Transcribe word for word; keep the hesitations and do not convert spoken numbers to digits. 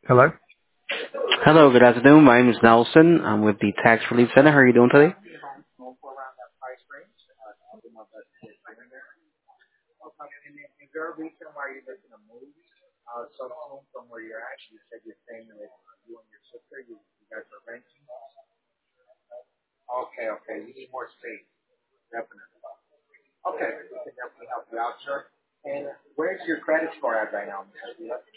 Hello? Hello, good afternoon. My name is Nelson. I'm with the Tax Relief Center. How are you doing today? Is there a reason why you're looking to move uh, so soon from where you're at? You said you're staying with uh, you and your sister. You, you guys are renting. Okay, okay. You need more space, definitely. Okay, we can definitely help you out, sir. And where's your credit score at right now, Mister